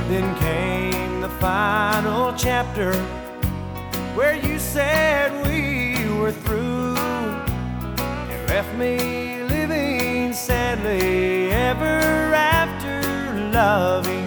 Then came the final chapter where you said we were through. You left me living sadly ever after loving